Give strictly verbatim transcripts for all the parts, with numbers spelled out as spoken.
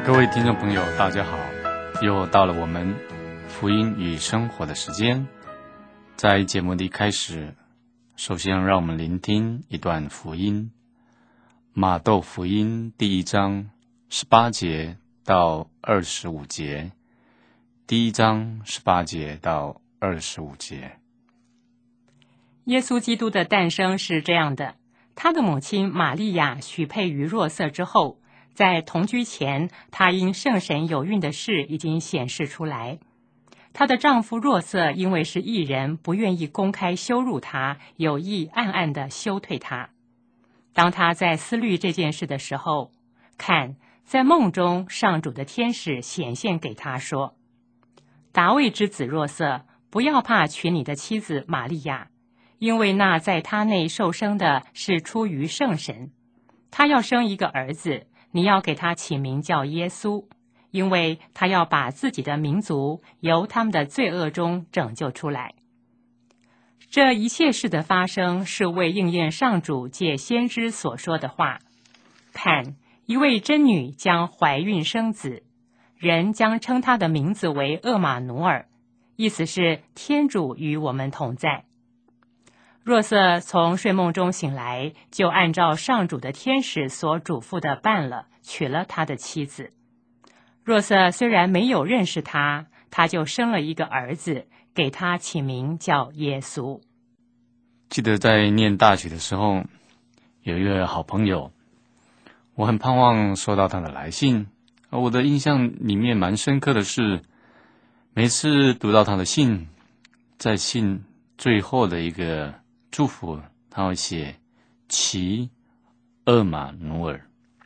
各位听众朋友大家好，又到了我们福音与生活的时间。在节目的一开始，首先让我们聆听一段福音，马窦福音第一章十八节到二十五节，第一章十八节到二十五节。 耶稣基督的诞生是这样的，他的母亲玛利亚许配于若瑟之后，在同居前，她因圣神有孕的事已经显示出来。她的丈夫若瑟因为是义人，不愿意公开羞辱她，有意暗暗地休退她。当他在思虑这件事的时候，看，在梦中上主的天使显现给他说：达卫之子若瑟，不要怕娶你的妻子玛利亚，因为那在他内受生的是出于圣神。他要生一个儿子，你要给他起名叫耶稣，因为他要把自己的民族由他们的罪恶中拯救出来。这一切事的发生是为应验上主借先知所说的话：看，一位真女将怀孕生子，人将称他的名字为厄玛努尔，意思是天主与我们同在。若瑟从睡梦中醒来，就按照上主的天使所嘱咐的办了，娶了他的妻子。若瑟虽然没有认识他，他就生了一个儿子，给他起名叫耶稣。 记得在念大学的时候，有一个好朋友，我很盼望收到他的来信。而我的印象里面蛮深刻的是，每次读到他的信，在信最后的一个祝福，他会写其厄玛努尔。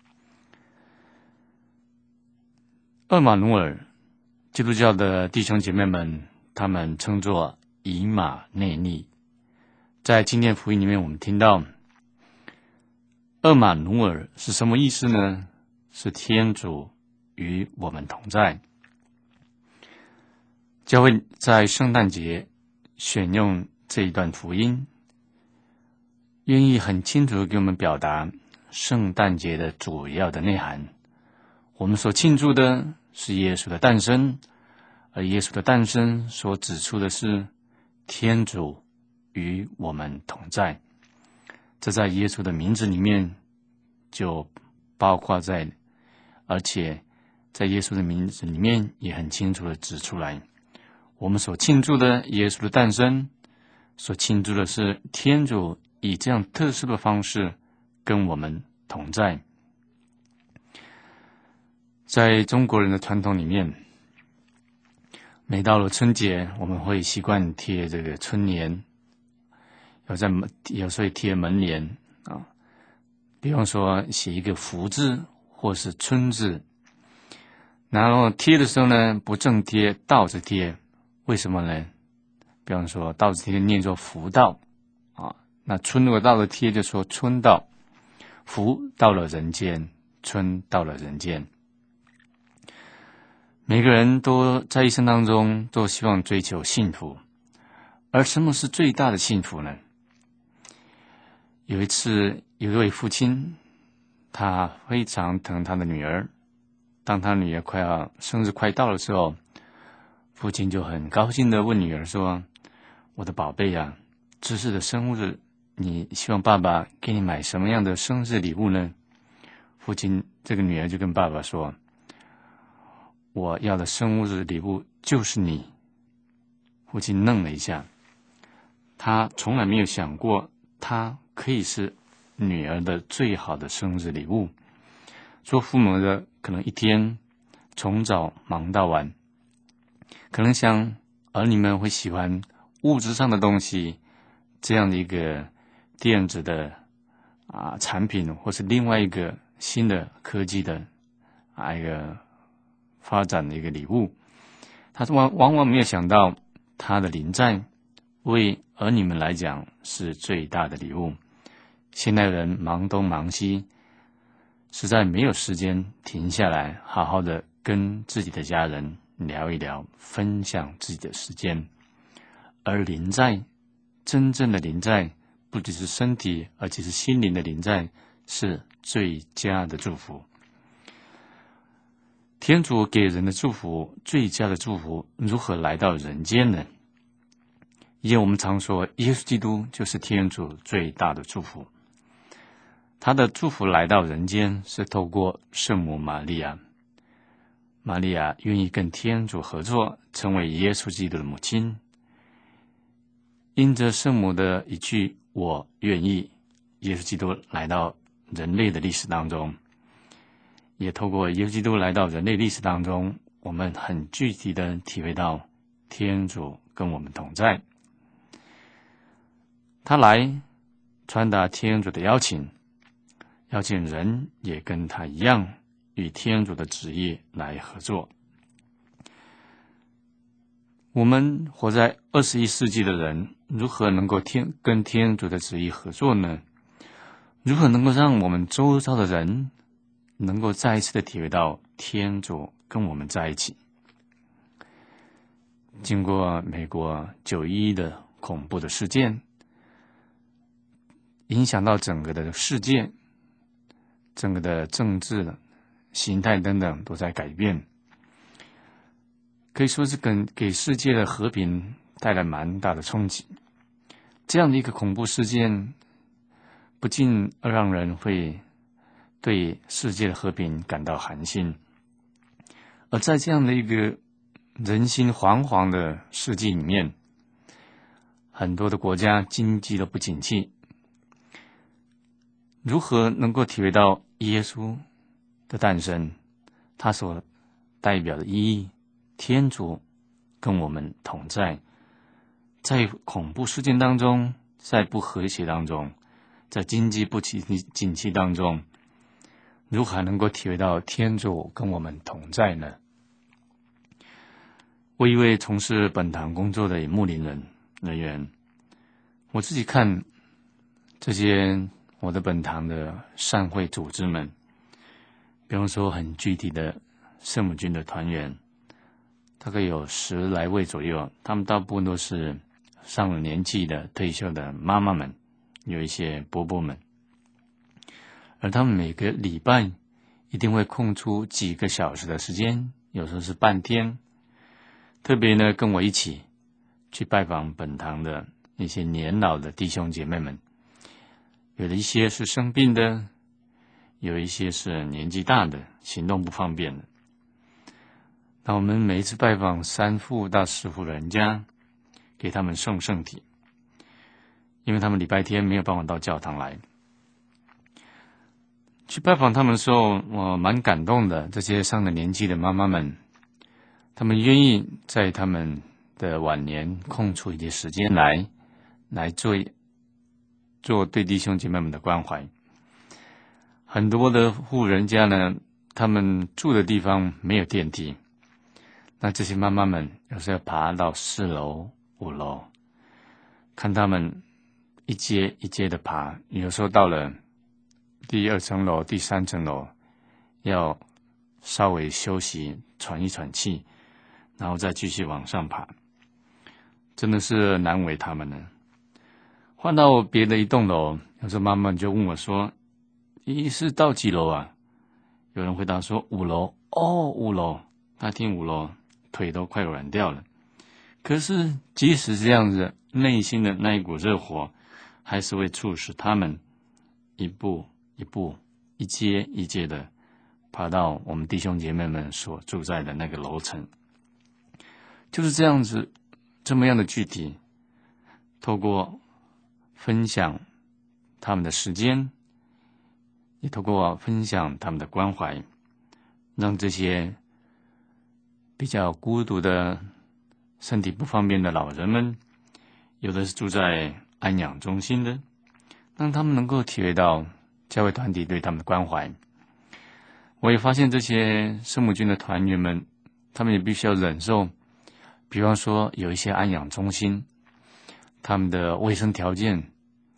厄玛努尔，基督教的弟兄姐妹们，他们称作以马内利。在今天福音里面，我们听到厄玛努尔是什么意思呢？是天主与我们同在。教会在圣诞节选用这一段福音，愿意很清楚地给我们表达圣诞节的主要的内涵。我们所庆祝的是耶稣的诞生，而耶稣的诞生所指出的是天主与我们同在。这在耶稣的名字里面就包括在，而且在耶稣的名字里面也很清楚地指出来，我们所庆祝的耶稣的诞生，所庆祝的是天主以这样特殊的方式跟我们同在。在中国人的传统里面，每到了春节，我们会习惯贴这个春联，有在有时候贴门帘啊，比方说写一个福字或是春字，然后贴的时候呢，不正贴，倒着贴。为什么呢？比方说倒着贴念作福到啊，那春如果倒着贴就说春到，福到了人间，春到了人间。每个人都在一生当中都希望追求幸福，而什么是最大的幸福呢？有一次，有一位父亲，他非常疼他的女儿。当他女儿快要生日快到的时候，父亲就很高兴地问女儿说：我的宝贝啊，这次的生日，你希望爸爸给你买什么样的生日礼物呢？父亲，这个女儿就跟爸爸说：我要的生日礼物就是你。父亲愣了一下，他从来没有想过他可以是女儿的最好的生日礼物。做父母的可能一天从早忙到晚，可能想儿女们会喜欢物质上的东西，这样的一个电子的啊产品，或是另外一个新的科技的啊一个发展的一个礼物。他往往往没有想到，他的临在为儿女们来讲是最大的礼物。现代人忙东忙西，实在没有时间停下来好好的跟自己的家人聊一聊，分享自己的时间。而临在，真正的临在，不只是身体，而且是心灵的临在，是最佳的祝福。 天主给人的祝福，最佳的祝福如何来到人间呢？因为我们常说，耶稣基督就是天主最大的祝福。他的祝福来到人间，是透过圣母玛利亚。玛利亚愿意跟天主合作，成为耶稣基督的母亲。因着圣母的一句“我愿意”，耶稣基督来到人类的历史当中。也透过耶稣基督来到人类历史当中，我们很具体的体会到天主跟我们同在。他来传达天主的邀请，邀请人也跟他一样，与天主的旨意来合作。我们活在二十一世纪的人，如何能够天跟天主的旨意合作呢？如何能够让我们周遭的人能够再一次的体会到天主跟我们在一起？经过美国九一一的恐怖的事件，影响到整个的世界，整个的政治形态等等都在改变，可以说是给给世界的和平带来蛮大的冲击。这样的一个恐怖事件，不禁让人会对世界的和平感到寒心。而在这样的一个人心惶惶的世纪里面，很多的国家经济都不景气，如何能够体会到耶稣的诞生，他所代表的意义？天主跟我们同在，在恐怖事件当中，在不和谐当中，在经济不景气当中，如何能够体会到天主跟我们同在呢？我一位从事本堂工作的牧灵人人员，我自己看这些我的本堂的善会组织们，比方说很具体的圣母军的团员，大概有十来位左右，他们大部分都是上了年纪的退休的妈妈们，有一些伯伯们，而他们每个礼拜一定会空出几个小时的时间，有时候是半天，特别呢跟我一起去拜访本堂的一些年老的弟兄姐妹们，有的一些是生病的，有一些是年纪大的，行动不方便的。那我们每一次拜访三户到十户人家，给他们送圣体，因为他们礼拜天没有办法到教堂来。去拜访他们的时候，我蛮感动的。这些上了年纪的妈妈们，他们愿意在他们的晚年空出一些时间来，来做做对弟兄姐妹们的关怀。很多的户人家呢，他们住的地方没有电梯，那这些妈妈们有时候要爬到四楼、五楼，看他们一阶一阶的爬，有时候到了第二层楼、第三层楼，要稍微休息、喘一喘气，然后再继续往上爬，真的是难为他们呢。换到别的一栋楼，有时候妈妈就问我说：“你是到几楼啊？”有人回答说：“五楼。”哦，五楼。他听五楼，腿都快软掉了。可是即使这样子，内心的那一股热火，还是会促使他们一步一步、一阶一阶的爬到我们弟兄姐妹们所住在的那个楼层。就是这样子，这么样的具体，透过分享他们的时间，也透过分享他们的关怀，让这些比较孤独的、身体不方便的老人们，有的是住在安养中心的，让他们能够体会到教会团体对他们的关怀。我也发现这些圣母军的团员们，他们也必须要忍受，比方说有一些安养中心，他们的卫生条件、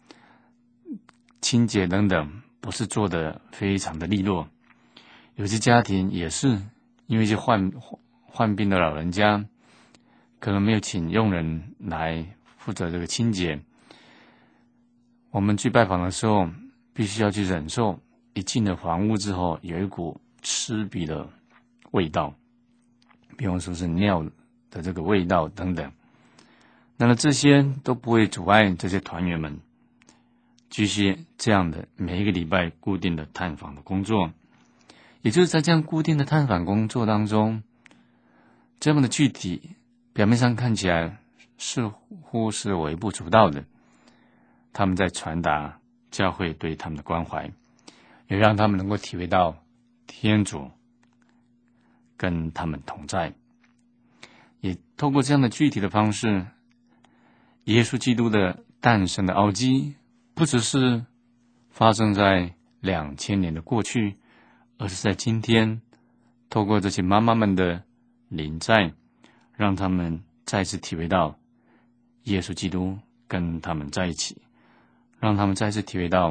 清洁等等不是做得非常的利落。有些家庭也是因为一些患患病的老人家，可能没有请佣人来负责这个清洁。我们去拜访的时候，必须要去忍受，一进了房屋之后，有一股刺鼻的味道，比方说是尿的这个味道等等。那么这些都不会阻碍这些团员们继续这样的每一个礼拜固定的探访的工作。也就是在这样固定的探访工作当中，这样的具体表面上看起来似乎是微不足道的，他们在传达教会对他们的关怀，也让他们能够体会到天主跟他们同在。也透过这样的具体的方式，耶稣基督的诞生的奥迹不只是发生在两千年的过去，而是在今天，透过这些妈妈们的临在，让他们再次体会到耶稣基督跟他们在一起，让他们再次体会到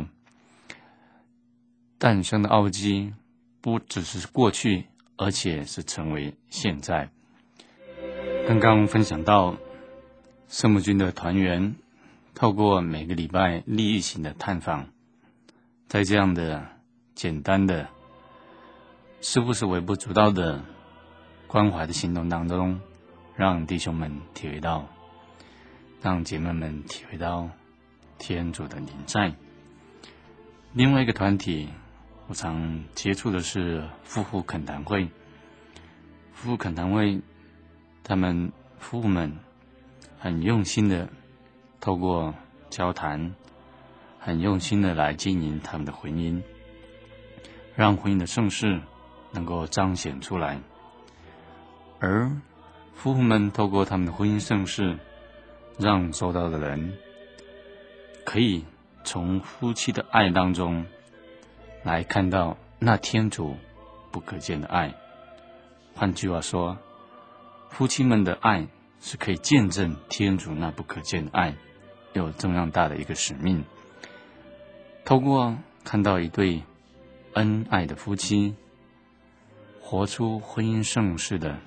诞生的奥迹不只是过去，而且是成为现在。刚刚分享到圣母军的团员透过每个礼拜例行型的探访，在这样的简单的似乎是微不足道的关怀的行动当中，让弟兄们体会到，让姐妹们体会到天主的临在。另外一个团体我常接触的是夫妇恳谈会。夫妇恳谈会，他们夫妇们很用心的透过交谈，很用心的来经营他们的婚姻，让婚姻的盛世能够彰显出来。而夫妇们透过他们的婚姻盛世，让周遭的人可以从夫妻的爱当中来看到那天主不可见的爱。换句话说，夫妻们的爱是可以见证天主那不可见的爱，有这么样大的一个使命。透过看到一对恩爱的夫妻活出婚姻盛世的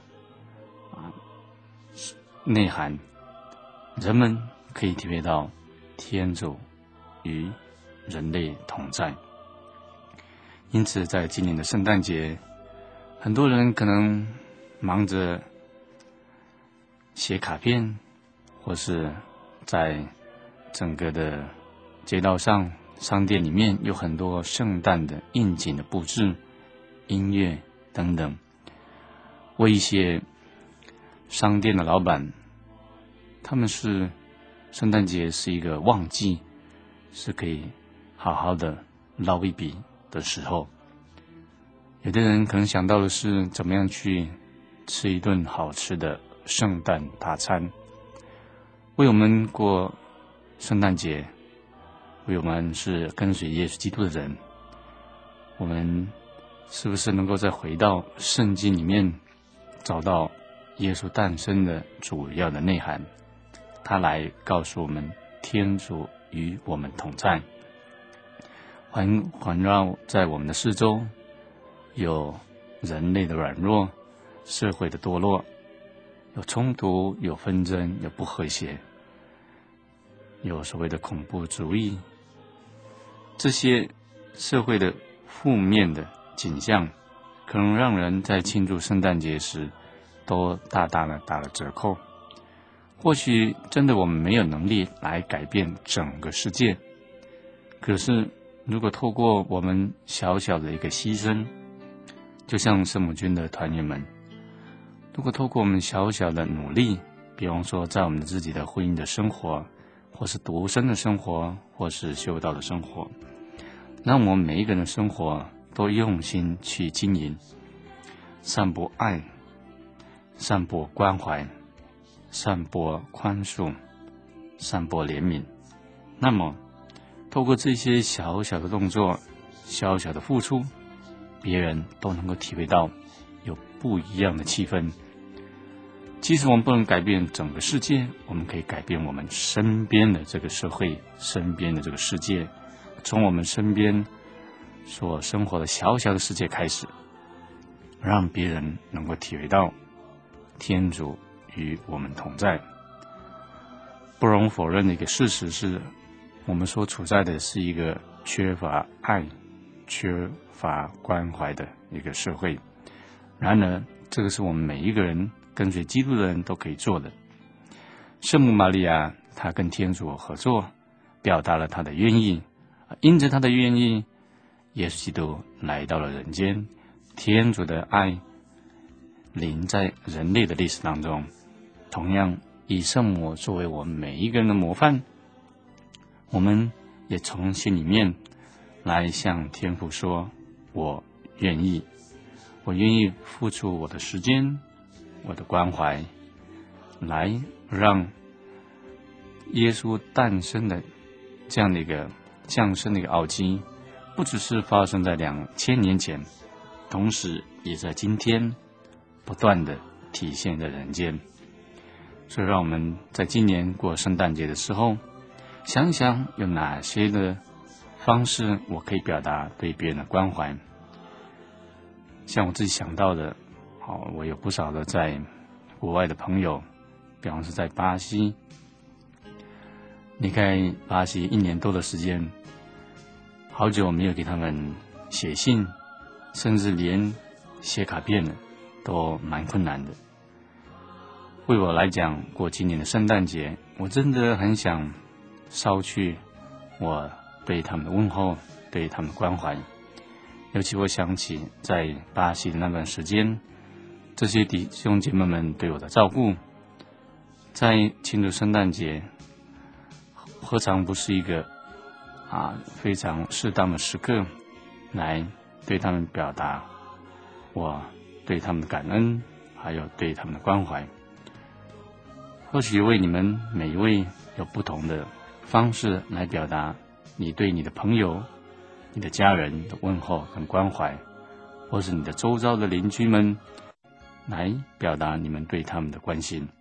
内涵，人们可以体会到天主与人类同在。因此在今年的圣诞节，很多人可能忙着写卡片，或是在整个的街道上商店里面有很多圣诞的应景的布置、音乐等等，为一些商店的老板，他们是圣诞节是一个旺季，是可以好好的捞一笔的时候。有的人可能想到的是怎么样去吃一顿好吃的圣诞大餐。为我们过圣诞节，为我们是跟随耶稣基督的人，我们是不是能够再回到圣经里面，找到耶稣诞生的主要的内涵，他来告诉我们天主与我们同在。环环绕在我们的四周，有人类的软弱，社会的堕落，有冲突，有纷争，有不和谐，有所谓的恐怖主义，这些社会的负面的景象，可能让人在庆祝圣诞节时都大大的打了折扣。或许真的我们没有能力来改变整个世界，可是如果透过我们小小的一个牺牲，就像圣母军的团员们，如果透过我们小小的努力，比方说在我们自己的婚姻的生活，或是独身的生活，或是修道的生活，让我们每一个人的生活都用心去经营，散播爱，散播关怀，散播宽恕，散播怜悯。那么透过这些小小的动作，小小的付出，别人都能够体会到有不一样的气氛。即使我们不能改变整个世界，我们可以改变我们身边的这个社会，身边的这个世界，从我们身边所生活的小小的世界开始，让别人能够体会到天主与我们同在。不容否认的一个事实是，我们所处在的是一个缺乏爱、缺乏关怀的一个社会。 然而，这个是我们每一个人跟随基督的人都可以做的。圣母玛利亚，她跟天主合作，表达了她的愿意，因着她的愿意，耶稣基督来到了人间，天主的爱临在人类的历史当中。同样，以圣母作为我们每一个人的模范，我们也从心里面来向天父说，我愿意，我愿意付出我的时间，我的关怀，来让耶稣诞生的这样的一个降生的一个奥迹，不只是发生在两千年前，同时也在今天不断的体现在人间。所以让我们在今年过圣诞节的时候，想一想有哪些的方式我可以表达对别人的关怀。像我自己想到的，好，我有不少的在国外的朋友，比方说在巴西，离开巴西一年多的时间，好久没有给他们写信，甚至连写卡片了都蛮困难的。为我来讲，过今年的圣诞节，我真的很想捎去我对他们的问候，对他们的关怀。尤其我想起在巴西的那段时间，这些弟兄姐妹们对我的照顾，在庆祝圣诞节，何尝不是一个啊非常适当的时刻，来对他们表达我对他们的感恩，还有对他们的关怀。或许为你们每一位有不同的方式来表达你对你的朋友、你的家人的问候跟关怀，或是你的周遭的邻居们来表达你们对他们的关心。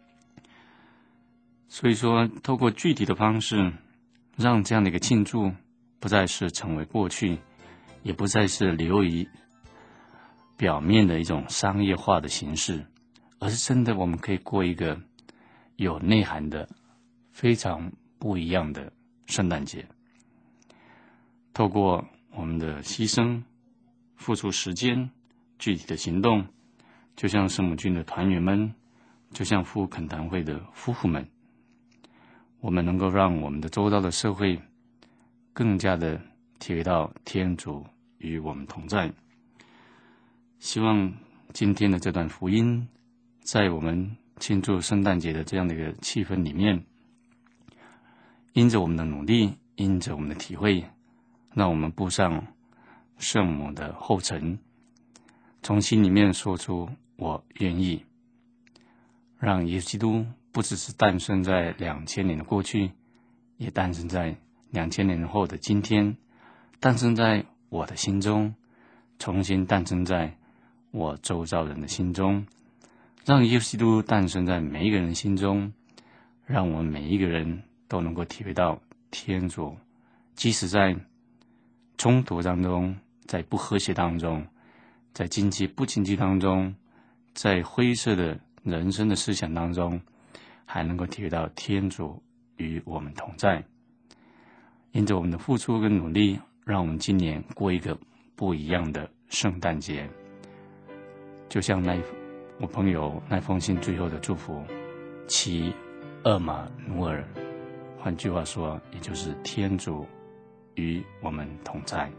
所以说，透过具体的方式，让这样的一个庆祝不再是成为过去，也不再是流于表面的一种商业化的形式，而是真的我们可以过一个有内涵的非常不一样的圣诞节。透过我们的牺牲、付出时间、具体的行动，就像圣母军的团员们，就像妇恳谈会的夫妇们，我们能够让我们的周遭的社会更加的体会到天主与我们同在。希望今天的这段福音，在我们庆祝圣诞节的这样的一个气氛里面，因着我们的努力，因着我们的体会，让我们步上圣母的后尘，从心里面说出我愿意，让耶稣基督不只是诞生在两千年的过去，也诞生在两千年后的今天，诞生在我的心中，重新诞生在我周遭人的心中，让耶稣基督诞生在每一个人心中，让我们每一个人都能够体会到天主，即使在冲突当中，在不和谐当中，在经济不经济当中，在灰色的人生的思想当中，还能够体会到天主与我们同在。因着我们的付出跟努力，让我们今年过一个不一样的圣诞节。就像那我朋友那封信最后的祝福，其厄马努尔，换句话说，也就是天主与我们同在。